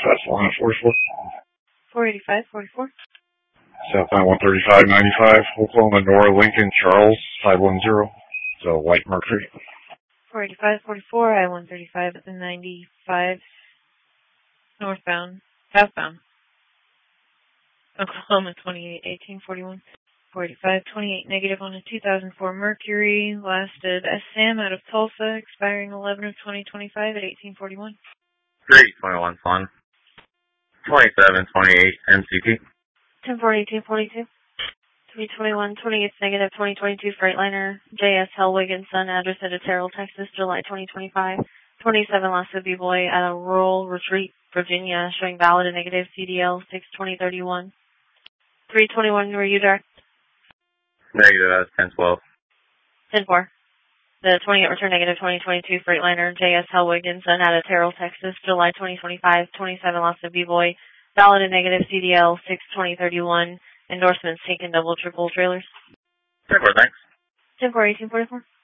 Line at 44. 485-44. Southbound 135-95, Oklahoma, Nora, Lincoln, Charles, 510. So White Mercury. 485-44, I-135 at the 95, southbound. Oklahoma 28-1841. 485-28 negative on a 2004 Mercury, lasted SM out of Tulsa, expiring 11 of 2025 at 1841. 321 Sun. 2728 MCT. 1042-42. 321-28 negative 2022 Freightliner, JS Hellwig and Son, address at Terrell, Texas, July 2025. 27 Lassa B-Boy at a rural retreat, Virginia, showing valid and negative CDL 62031. 321, were you direct? Negative, 1012. 10-4. The 28 return negative 2022 Freightliner, JS Hellwig and Son, out of Terrell, Texas, July 2025. 27 Lassa B-Boy, valid and negative CDL 62031. Endorsements taken double triple trailers. 10-4, thanks. 10-4, 1844.